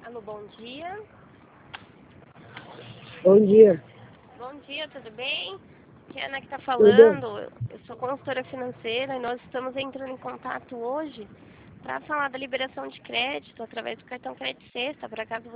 Alô, bom dia. Bom dia. Bom dia, tudo bem? Aqui é a Ana que está Tudo? falando. Eu sou consultora financeira e nós estamos entrando em contato hoje para falar da liberação de crédito através do cartão Crédito Sexta, para caso